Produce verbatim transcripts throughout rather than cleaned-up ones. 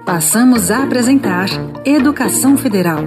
Passamos a apresentar Educação Federal.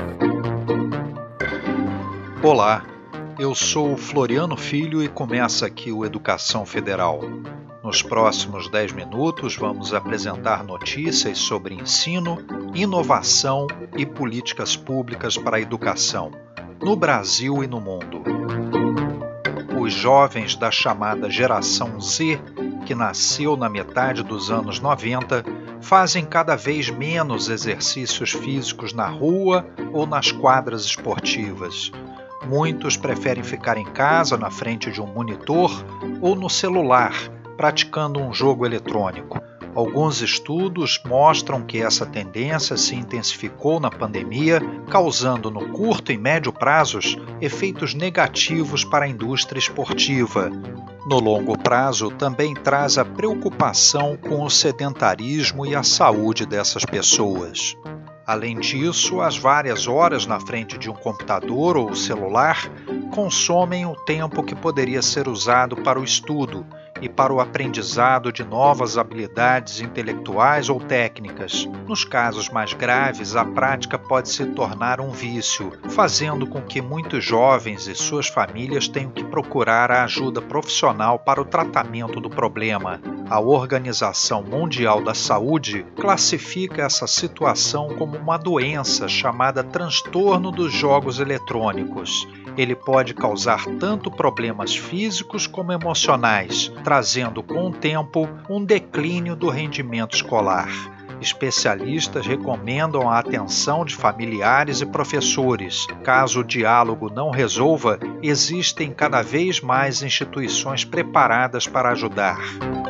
Olá, eu sou Floriano Filho e começa aqui o Educação Federal. Nos próximos dez minutos vamos apresentar notícias sobre ensino, inovação e políticas públicas para a educação, no Brasil e no mundo. Os jovens da chamada Geração Z, que nasceu na metade dos anos noventa, fazem cada vez menos exercícios físicos na rua ou nas quadras esportivas. Muitos preferem ficar em casa na frente de um monitor ou no celular, praticando um jogo eletrônico. Alguns estudos mostram que essa tendência se intensificou na pandemia, causando no curto e médio prazos efeitos negativos para a indústria esportiva. No longo prazo, também traz a preocupação com o sedentarismo e a saúde dessas pessoas. Além disso, as várias horas na frente de um computador ou celular consomem o tempo que poderia ser usado para o estudo e para o aprendizado de novas habilidades intelectuais ou técnicas. Nos casos mais graves, a prática pode se tornar um vício, fazendo com que muitos jovens e suas famílias tenham que procurar a ajuda profissional para o tratamento do problema. A Organização Mundial da Saúde classifica essa situação como uma doença chamada transtorno dos jogos eletrônicos. Ele pode causar tanto problemas físicos como emocionais, trazendo com o tempo um declínio do rendimento escolar. Especialistas recomendam a atenção de familiares e professores. Caso o diálogo não resolva, existem cada vez mais instituições preparadas para ajudar.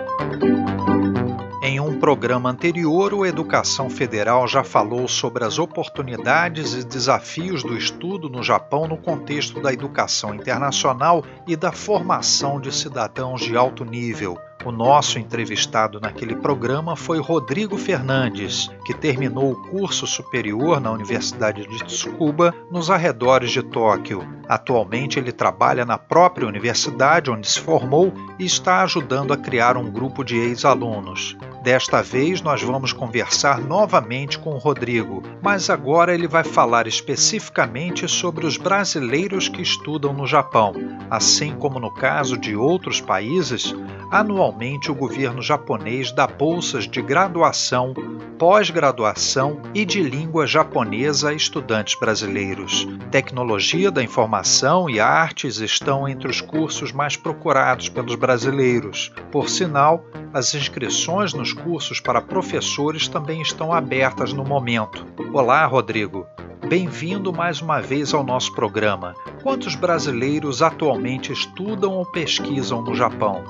Em um programa anterior, o Educação Federal já falou sobre as oportunidades e desafios do estudo no Japão no contexto da educação internacional e da formação de cidadãos de alto nível. O nosso entrevistado naquele programa foi Rodrigo Fernandes, que terminou o curso superior na Universidade de Tsukuba, nos arredores de Tóquio. Atualmente ele trabalha na própria universidade onde se formou e está ajudando a criar um grupo de ex-alunos. Desta vez nós vamos conversar novamente com o Rodrigo, mas agora ele vai falar especificamente sobre os brasileiros que estudam no Japão. Assim como no caso de outros países, anualmente o governo japonês dá bolsas de graduação, pós-graduação e de língua japonesa a estudantes brasileiros. Tecnologia da informação e artes estão entre os cursos mais procurados pelos brasileiros. Por sinal, as inscrições nos cursos para professores também estão abertas no momento. Olá, Rodrigo. Bem-vindo mais uma vez ao nosso programa. Quantos brasileiros atualmente estudam ou pesquisam no Japão?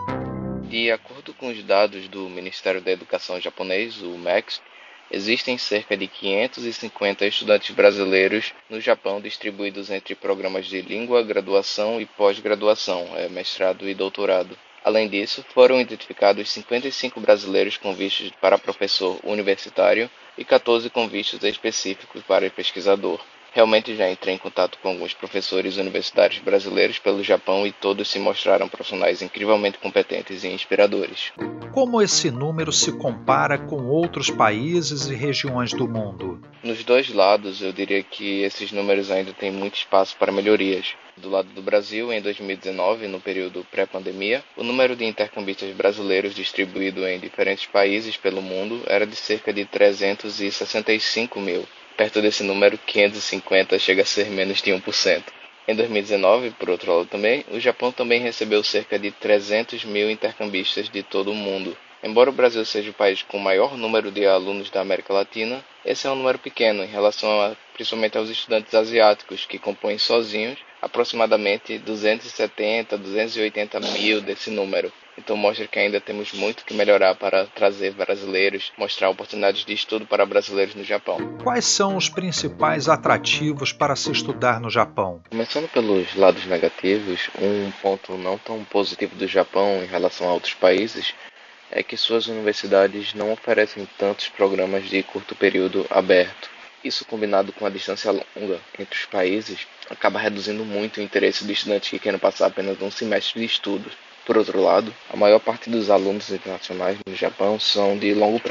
De acordo com os dados do Ministério da Educação japonês, o M E C, existem cerca de quinhentos e cinquenta estudantes brasileiros no Japão distribuídos entre programas de língua, graduação e pós-graduação, é, mestrado e doutorado. Além disso, foram identificados cinquenta e cinco brasileiros com vistos para professor universitário e catorze com vistos específicos para pesquisador. Realmente já entrei em contato com alguns professores universitários brasileiros pelo Japão e todos se mostraram profissionais incrivelmente competentes e inspiradores. Como esse número se compara com outros países e regiões do mundo? Nos dois lados, eu diria que esses números ainda têm muito espaço para melhorias. Do lado do Brasil, em dois mil e dezenove, no período pré-pandemia, o número de intercambistas brasileiros distribuído em diferentes países pelo mundo era de cerca de trezentos e sessenta e cinco mil. Perto desse número, quinhentos e cinquenta chega a ser menos de um por cento. Em dois mil e dezenove, por outro lado também, o Japão também recebeu cerca de trezentos mil intercambistas de todo o mundo. Embora o Brasil seja o país com o maior número de alunos da América Latina, esse é um número pequeno em relação a, principalmente aos estudantes asiáticos, que compõem sozinhos aproximadamente duzentos e setenta, duzentos e oitenta mil desse número. Então mostra que ainda temos muito que melhorar para trazer brasileiros, mostrar oportunidades de estudo para brasileiros no Japão. Quais são os principais atrativos para se estudar no Japão? Começando pelos lados negativos, um ponto não tão positivo do Japão em relação a outros países é que suas universidades não oferecem tantos programas de curto período aberto. Isso, combinado com a distância longa entre os países, acaba reduzindo muito o interesse de estudantes que querem passar apenas um semestre de estudos. Por outro lado, a maior parte dos alunos internacionais no Japão são de longo prazo.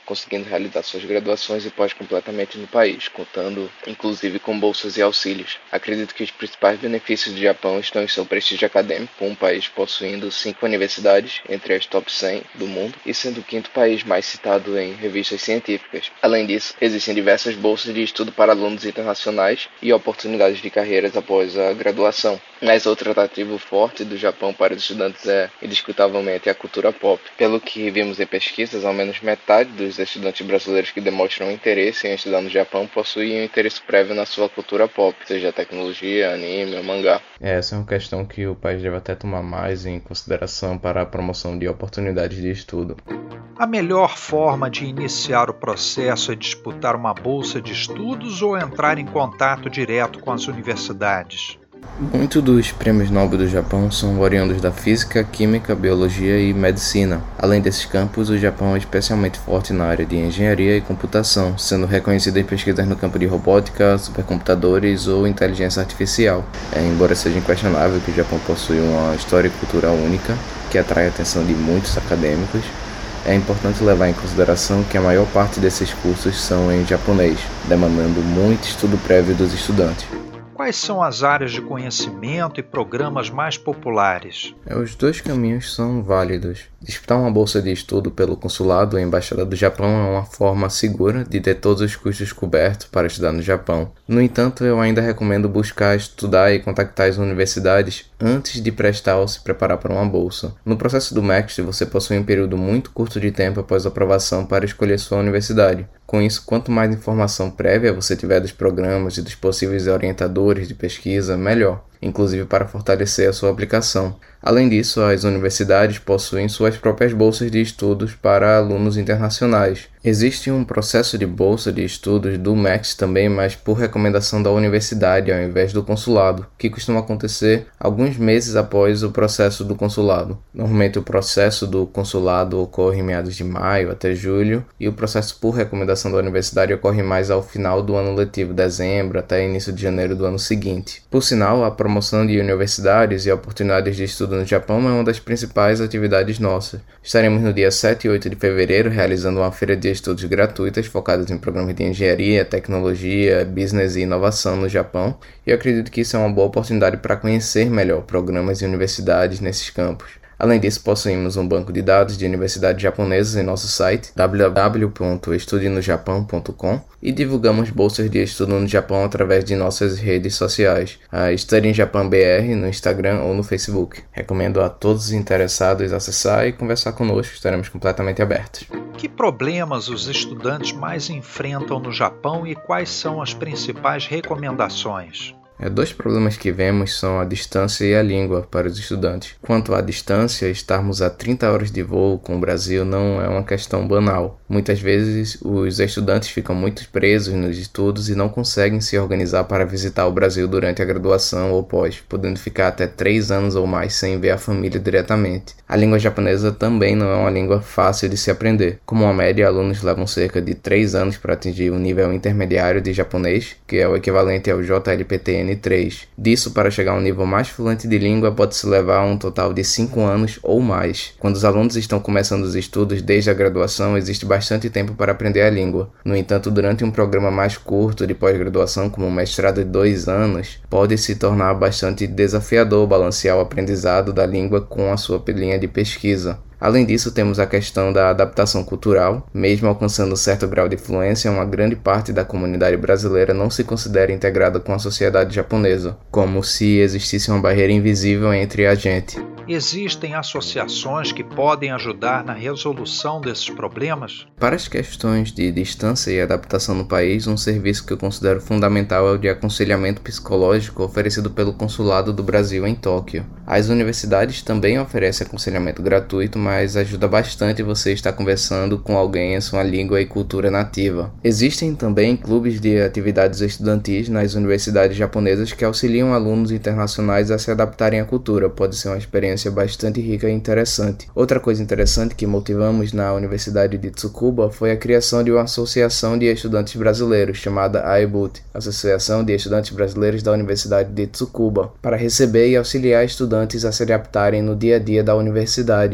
conseguindo realizar suas graduações e pós completamente no país, contando inclusive com bolsas e auxílios. Acredito que os principais benefícios do Japão estão em seu prestígio acadêmico, com um país possuindo cinco universidades entre as top cem do mundo e sendo o quinto país mais citado em revistas científicas. Além disso, existem diversas bolsas de estudo para alunos internacionais e oportunidades de carreiras após a graduação. Mas outro atrativo forte do Japão para os estudantes é, indiscutivelmente, a cultura pop. Pelo que vimos em pesquisas, ao menos metade dos estudantes brasileiros que demonstram interesse em estudar no Japão possuem um interesse prévio na sua cultura pop, seja tecnologia, anime ou mangá. Essa é uma questão que o país deve até tomar mais em consideração para a promoção de oportunidades de estudo. A melhor forma de iniciar o processo é disputar uma bolsa de estudos ou entrar em contato direto com as universidades? Muitos dos prêmios Nobel do Japão são oriundos da física, química, biologia e medicina. Além desses campos, o Japão é especialmente forte na área de engenharia e computação, sendo reconhecido em pesquisas no campo de robótica, supercomputadores ou inteligência artificial. É, embora seja inquestionável que o Japão possui uma história e cultura única, que atrai a atenção de muitos acadêmicos, é importante levar em consideração que a maior parte desses cursos são em japonês, demandando muito estudo prévio dos estudantes. Quais são as áreas de conhecimento e programas mais populares? Os dois caminhos são válidos. Disputar uma bolsa de estudo pelo consulado ou embaixada do Japão é uma forma segura de ter todos os custos cobertos para estudar no Japão. No entanto, eu ainda recomendo buscar estudar e contactar as universidades antes de prestar ou se preparar para uma bolsa. No processo do M E C T, você possui um período muito curto de tempo após a aprovação para escolher sua universidade. Com isso, quanto mais informação prévia você tiver dos programas e dos possíveis orientadores de pesquisa, melhor, inclusive para fortalecer a sua aplicação. Além disso, as universidades possuem suas próprias bolsas de estudos para alunos internacionais. Existe um processo de bolsa de estudos do M E C T também, mas por recomendação da universidade ao invés do consulado, que costuma acontecer alguns meses após o processo do consulado. Normalmente o processo do consulado ocorre em meados de maio até julho, e o processo por recomendação da universidade ocorre mais ao final do ano letivo, dezembro até início de janeiro do ano seguinte. Por sinal, a promoção de universidades e oportunidades de estudo no Japão é uma das principais atividades nossas. Estaremos no dia sete e oito de fevereiro realizando uma feira de estudos gratuitas focadas em programas de engenharia, tecnologia, business e inovação no Japão, e eu acredito que isso é uma boa oportunidade para conhecer melhor programas e universidades nesses campos. Além disso, possuímos um banco de dados de universidades japonesas em nosso site w w w ponto estude no japão ponto com e divulgamos bolsas de estudo no Japão através de nossas redes sociais, a Study in Japan B R no Instagram ou no Facebook. Recomendo a todos os interessados acessar e conversar conosco, estaremos completamente abertos. Que problemas os estudantes mais enfrentam no Japão e quais são as principais recomendações? É, dois problemas que vemos são a distância e a língua para os estudantes. Quanto à distância, estarmos a trinta horas de voo com o Brasil não é uma questão banal. Muitas vezes os estudantes ficam muito presos nos estudos e não conseguem se organizar para visitar o Brasil durante a graduação ou pós, podendo ficar até três anos ou mais sem ver a família diretamente. A língua japonesa também não é uma língua fácil de se aprender. Como uma média, alunos levam cerca de três anos para atingir o nível intermediário de japonês, que é o equivalente ao J L P T N três. Disso, para chegar a um nível mais fluente de língua, pode-se levar um total de cinco anos ou mais. Quando os alunos estão começando os estudos desde a graduação, existe bastante tempo para aprender a língua. No entanto, durante um programa mais curto de pós-graduação, como um mestrado de dois anos, pode se tornar bastante desafiador balancear o aprendizado da língua com a sua linha de pesquisa. Além disso, temos a questão da adaptação cultural. Mesmo alcançando certo grau de fluência, uma grande parte da comunidade brasileira não se considera integrada com a sociedade japonesa, como se existisse uma barreira invisível entre a gente. Existem associações que podem ajudar na resolução desses problemas? Para as questões de distância e adaptação no país, um serviço que eu considero fundamental é o de aconselhamento psicológico oferecido pelo Consulado do Brasil em Tóquio. As universidades também oferecem aconselhamento gratuito, mas ajuda bastante você estar conversando com alguém em sua língua e cultura nativa. Existem também clubes de atividades estudantis nas universidades japonesas que auxiliam alunos internacionais a se adaptarem à cultura. Pode ser uma experiência bastante rica e interessante. Outra coisa interessante que motivamos na Universidade de Tsukuba foi a criação de uma associação de estudantes brasileiros chamada A E B U T, Associação de Estudantes Brasileiros da Universidade de Tsukuba, para receber e auxiliar estudantes a se adaptarem no dia a dia da universidade. Gostaria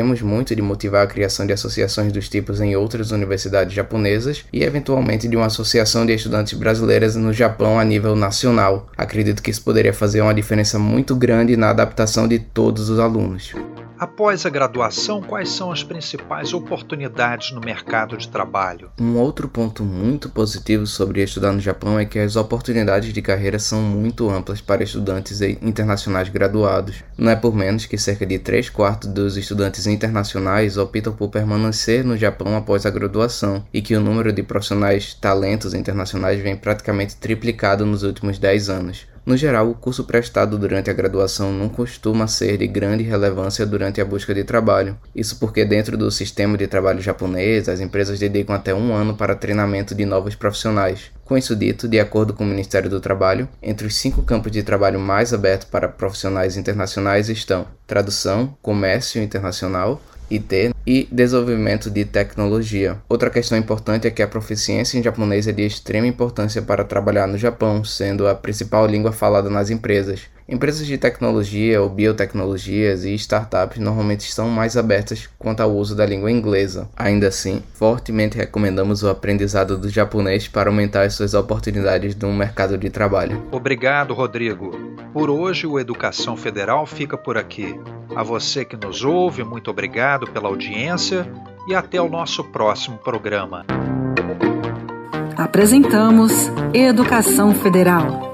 gostaríamos muito de motivar a criação de associações dos tipos em outras universidades japonesas e, eventualmente, de uma associação de estudantes brasileiras no Japão a nível nacional. Acredito que isso poderia fazer uma diferença muito grande na adaptação de todos os alunos. Após a graduação, quais são as principais oportunidades no mercado de trabalho? Um outro ponto muito positivo sobre estudar no Japão é que as oportunidades de carreira são muito amplas para estudantes internacionais graduados. Não é por menos que cerca de três quartos dos estudantes internacionais optam por permanecer no Japão após a graduação, e que o número de profissionais talentos internacionais vem praticamente triplicado nos últimos dez anos. No geral, o curso prestado durante a graduação não costuma ser de grande relevância durante a busca de trabalho. Isso porque dentro do sistema de trabalho japonês, as empresas dedicam até um ano para treinamento de novos profissionais. Com isso dito, de acordo com o Ministério do Trabalho, entre os cinco campos de trabalho mais abertos para profissionais internacionais estão tradução, comércio internacional, I T e desenvolvimento de tecnologia. Outra questão importante é que a proficiência em japonês é de extrema importância para trabalhar no Japão, sendo a principal língua falada nas empresas. Empresas de tecnologia ou biotecnologias e startups normalmente estão mais abertas quanto ao uso da língua inglesa. Ainda assim, fortemente recomendamos o aprendizado do japonês para aumentar as suas oportunidades no mercado de trabalho. Obrigado, Rodrigo. Por hoje, o Educação Federal fica por aqui. A você que nos ouve, muito obrigado pela audiência e até o nosso próximo programa. Apresentamos Educação Federal.